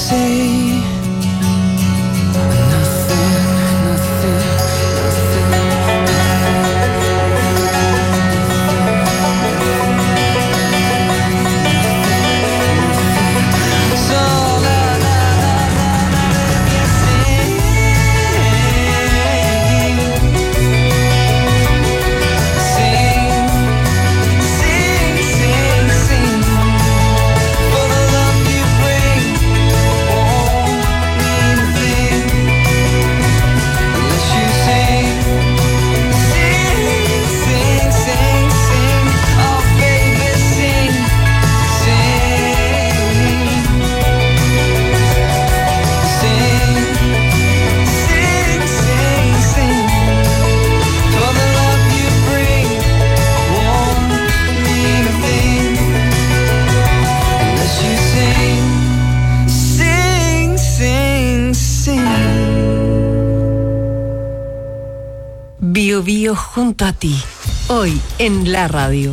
say Bio Bio junto a ti, hoy en la radio.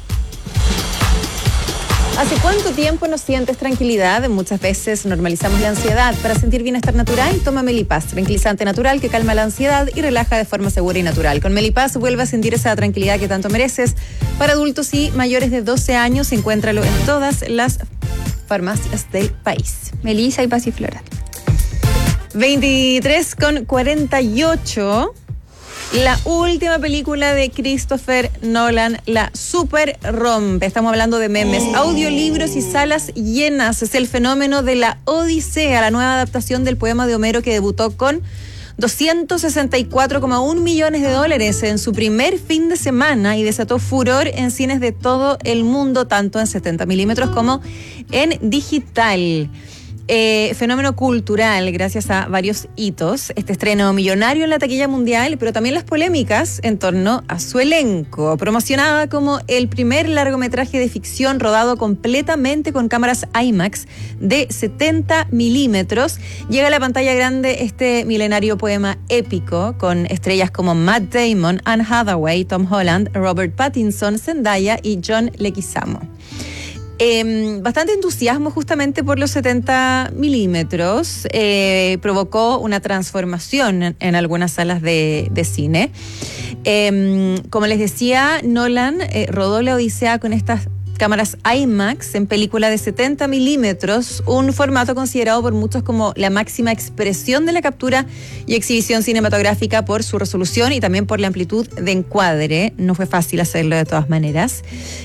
¿Hace cuánto tiempo no sientes tranquilidad? Muchas veces normalizamos la ansiedad. Para sentir bienestar natural, toma Melipaz, tranquilizante natural que calma la ansiedad y relaja de forma segura y natural. Con Melipaz vuelve a sentir esa tranquilidad que tanto mereces. Para adultos y mayores de 12 años, encuéntralo en todas las farmacias del país. Melissa y Pasiflora. 23:48. La última película de Christopher Nolan la super rompe. Estamos hablando de memes, audiolibros y salas llenas. Es el fenómeno de la Odisea, la nueva adaptación del poema de Homero que debutó con $264,1 millones en su primer fin de semana y desató furor en cines de todo el mundo, tanto en 70 milímetros como en digital. Fenómeno cultural gracias a varios hitos. Este estreno millonario en la taquilla mundial, pero también las polémicas en torno a su elenco. Promocionada como el primer largometraje de ficción rodado completamente con cámaras IMAX de 70 milímetros, llega a la pantalla grande este milenario poema épico con estrellas como Matt Damon, Anne Hathaway, Tom Holland, Robert Pattinson, Zendaya y John Leguizamo. Bastante entusiasmo justamente por los 70 milímetros, provocó una transformación en algunas salas de cine. Como les decía, Nolan rodó la Odisea con estas cámaras IMAX en película de 70 milímetros, un formato considerado por muchos como la máxima expresión de la captura y exhibición cinematográfica por su resolución y también por la amplitud de encuadre. No fue fácil hacerlo de todas maneras.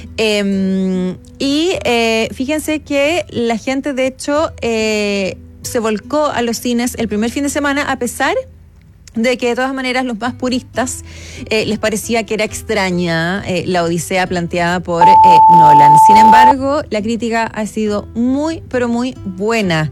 Fíjense que la gente de hecho se volcó a los cines el primer fin de semana, a pesar de que de todas maneras los más puristas les parecía que era extraña la Odisea planteada por Nolan. Sin embargo, la crítica ha sido muy, pero muy buena.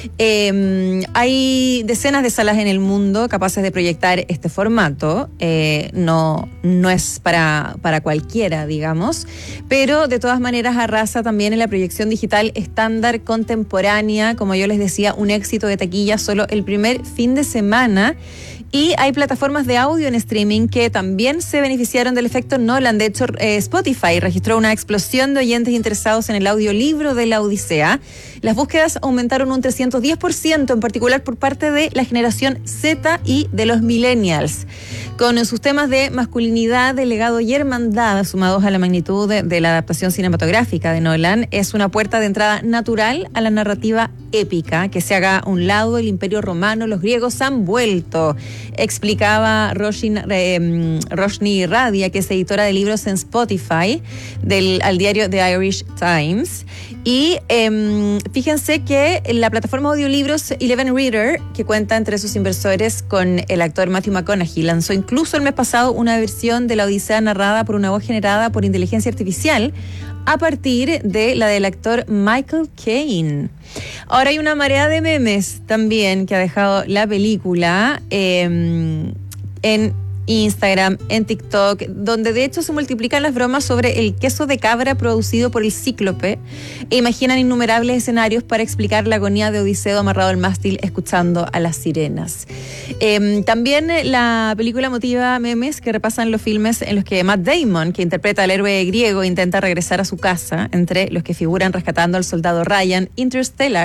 Hay decenas de salas en el mundo capaces de proyectar este formato. No es para cualquiera, digamos, pero de todas maneras arrasa también en la proyección digital estándar contemporánea. Como yo les decía, un éxito de taquilla solo el primer fin de semana. Y hay plataformas de audio en streaming que también se beneficiaron del efecto Nolan. De hecho, Spotify registró una explosión de oyentes interesados en el audiolibro de la Odisea. Las búsquedas aumentaron un 310%, en particular por parte de la generación Z y de los millennials. Con sus temas de masculinidad, de legado y hermandad, sumados a la magnitud de la adaptación cinematográfica de Nolan, es una puerta de entrada natural a la narrativa épica. Que se haga a un lado el Imperio Romano, los griegos han vuelto, explicaba Roshni Radia, que es editora de libros en Spotify, al diario The Irish Times. Y fíjense que la plataforma audiolibros Eleven Reader, que cuenta entre sus inversores con el actor Matthew McConaughey, lanzó incluso el mes pasado una versión de la Odisea narrada por una voz generada por inteligencia artificial a partir de la del actor Michael Caine. Ahora hay una marea de memes también que ha dejado la película en Instagram, en TikTok, donde de hecho se multiplican las bromas sobre el queso de cabra producido por el Cíclope e imaginan innumerables escenarios para explicar la agonía de Odiseo amarrado al mástil escuchando a las sirenas. También la película motiva memes que repasan los filmes en los que Matt Damon, que interpreta al héroe griego, intenta regresar a su casa, entre los que figuran Rescatando al soldado Ryan, Interstellar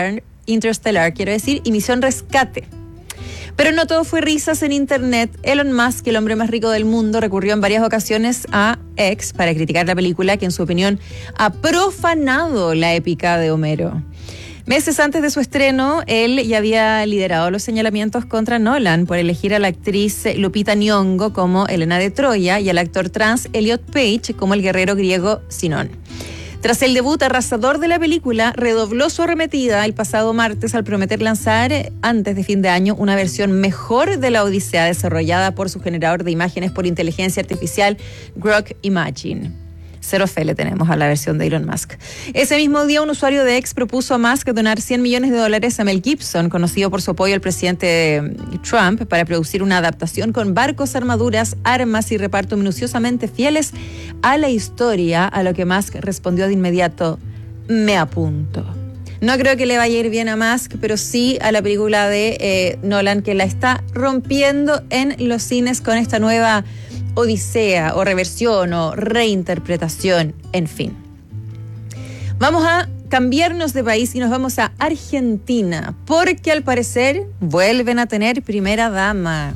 Interstellar, quiero decir, y Misión Rescate. Pero no todo fue risas en internet. Elon Musk, el hombre más rico del mundo, recurrió en varias ocasiones a X para criticar la película que, en su opinión, ha profanado la épica de Homero. Meses antes de su estreno, él ya había liderado los señalamientos contra Nolan por elegir a la actriz Lupita Nyong'o como Helena de Troya y al actor trans Elliot Page como el guerrero griego Sinón. Tras el debut arrasador de la película, redobló su arremetida el pasado martes al prometer lanzar antes de fin de año una versión mejor de la Odisea desarrollada por su generador de imágenes por inteligencia artificial Grok Imagine. Cero fe le tenemos a la versión de Elon Musk. Ese mismo día, un usuario de X propuso a Musk donar $100 millones a Mel Gibson, conocido por su apoyo al presidente Trump, para producir una adaptación con barcos, armaduras, armas y reparto minuciosamente fieles a la historia, a lo que Musk respondió de inmediato: me apunto. No creo que le vaya a ir bien a Musk, pero sí a la película de Nolan, que la está rompiendo en los cines con esta nueva Odisea, o reversión, o reinterpretación, en fin. Vamos a cambiarnos de país y nos vamos a Argentina, porque al parecer vuelven a tener primera dama.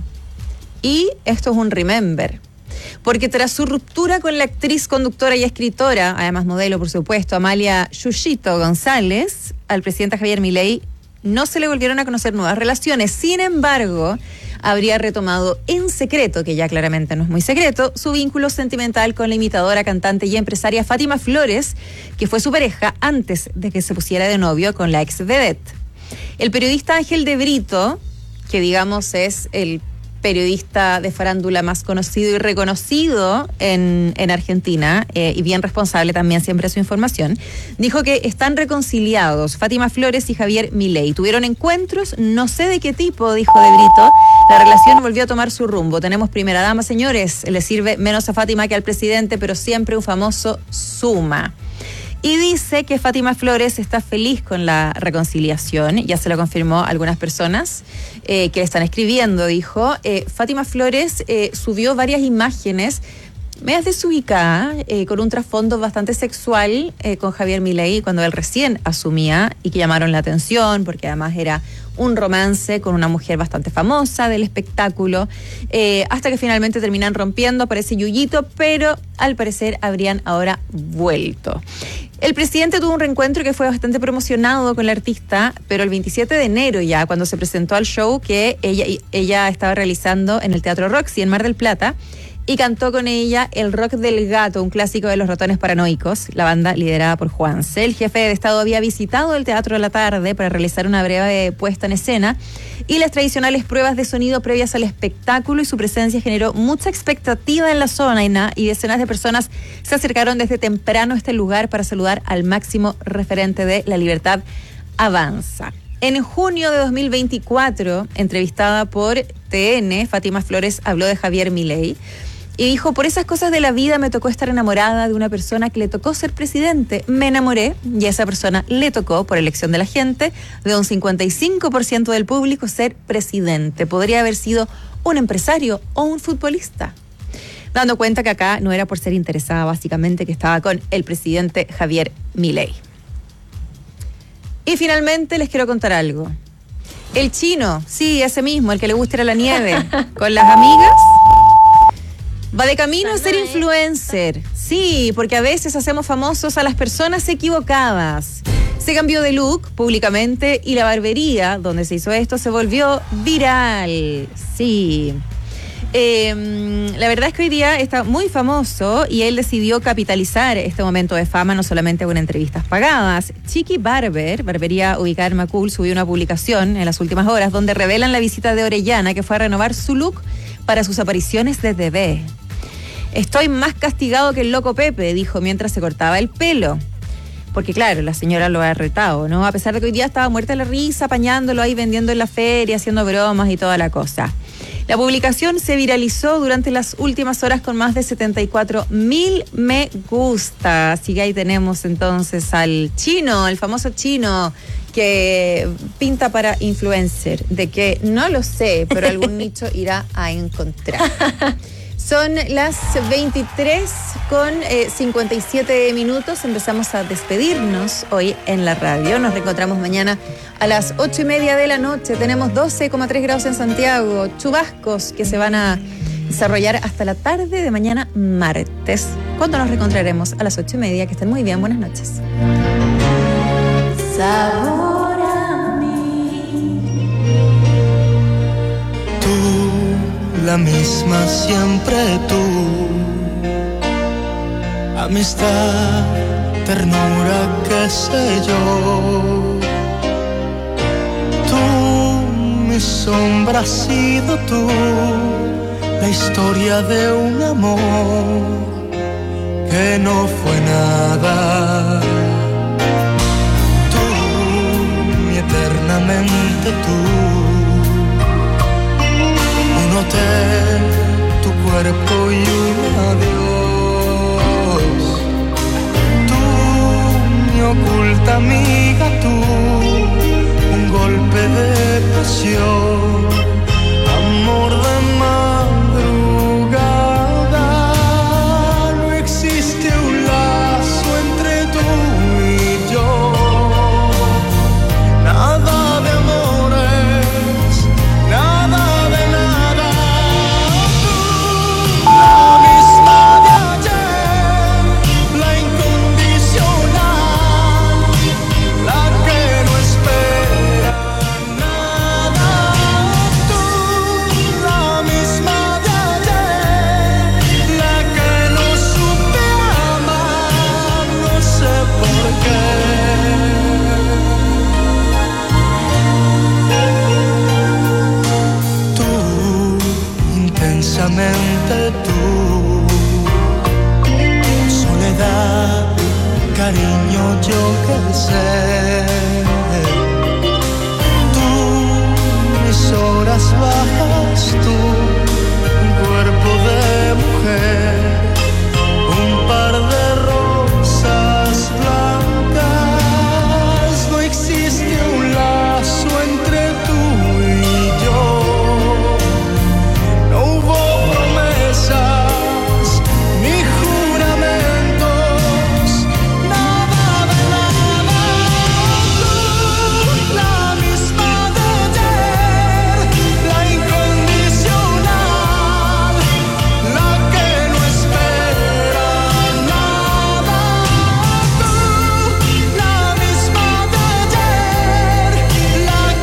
Y esto es un remember, porque tras su ruptura con la actriz, conductora y escritora, además modelo por supuesto, Amalia Yushito González, al presidente Javier Milei no se le volvieron a conocer nuevas relaciones. Sin embargo, habría retomado en secreto, que ya claramente no es muy secreto, su vínculo sentimental con la imitadora, cantante y empresaria Fátima Flores, que fue su pareja antes de que se pusiera de novio con la ex vedette. El periodista Ángel de Brito, que digamos es el periodista de farándula más conocido y reconocido en Argentina, y bien responsable también siempre de su información, dijo que están reconciliados Fátima Flores y Javier Milei. Tuvieron encuentros, no sé de qué tipo, dijo de Brito. La relación volvió a tomar su rumbo. Tenemos primera dama, señores. Le sirve menos a Fátima que al presidente, pero siempre un famoso suma. Y dice que Fátima Flores está feliz con la reconciliación. Ya se lo confirmó a algunas personas que le están escribiendo, dijo. Fátima Flores subió varias imágenes medias desubicadas, con un trasfondo bastante sexual con Javier Milei cuando él recién asumía, y que llamaron la atención porque además era un romance con una mujer bastante famosa del espectáculo, hasta que finalmente terminan rompiendo. Aparece Yuyito, pero al parecer habrían ahora vuelto. El presidente tuvo un reencuentro que fue bastante promocionado con la artista, pero el 27 de enero ya, cuando se presentó al show que ella estaba realizando en el Teatro Roxy en Mar del Plata, y cantó con ella El Rock del Gato, un clásico de los Ratones Paranoicos, la banda liderada por Juanse. El jefe de Estado había visitado el Teatro de la Tarde para realizar una breve puesta en escena y las tradicionales pruebas de sonido previas al espectáculo, y su presencia generó mucha expectativa en la zona, y decenas de personas se acercaron desde temprano a este lugar para saludar al máximo referente de La Libertad Avanza. En junio de 2024, entrevistada por TN, Fátima Flores habló de Javier Milei y dijo: por esas cosas de la vida me tocó estar enamorada de una persona que le tocó ser presidente. Me enamoré y a esa persona le tocó, por elección de la gente, de un 55% del público, ser presidente. Podría haber sido un empresario o un futbolista. Dando cuenta que acá no era por ser interesada, básicamente, que estaba con el presidente Javier Milei. Y finalmente les quiero contar algo. El chino, sí, ese mismo, el que le gusta ir a la nieve con las amigas, va de camino a ser influencer. Sí, porque a veces hacemos famosos a las personas equivocadas. Se cambió de look públicamente y la barbería donde se hizo esto se volvió viral. Sí. La verdad es que hoy día está muy famoso y él decidió capitalizar este momento de fama no solamente con entrevistas pagadas. Chiqui Barber, barbería ubicada en Macul, subió una publicación en las últimas horas donde revelan la visita de Orellana, que fue a renovar su look para sus apariciones de TV. Estoy más castigado que el loco Pepe, dijo mientras se cortaba el pelo. Porque claro, la señora lo ha retado, ¿no? A pesar de que hoy día estaba muerta de la risa, apañándolo ahí, vendiendo en la feria, haciendo bromas y toda la cosa. La publicación se viralizó durante las últimas horas con más de 74.000 me gusta. Así que ahí tenemos entonces al chino, el famoso chino, que pinta para influencer. De que no lo sé, pero algún nicho irá a encontrar. Son las 23 con 57 minutos. Empezamos a despedirnos hoy en la radio. Nos reencontramos mañana a las 8:30 de la noche. Tenemos 12,3 grados en Santiago. Chubascos que se van a desarrollar hasta la tarde de mañana martes, cuando nos reencontraremos a las 8:30. Que estén muy bien. Buenas noches. Sabor a mí. Tú, la misma siempre tú. Amistad, ternura, qué sé yo. Tú, mi sombra has sido tú. La historia de un amor que no fue nada. Eternamente tú, un hotel, tu cuerpo y un adiós. Tú, mi oculta amiga, tú, un golpe de pasión, amor de madrugada. No existe un lazo entre tú y yo. Nada de amores, nada de nada. Tú, la misma de ayer, la incondicional, la que no espera nada. Tú, la misma de ayer, la que no supe amar, no sé por qué. Intensamente tú, soledad, cariño, yo qué sé.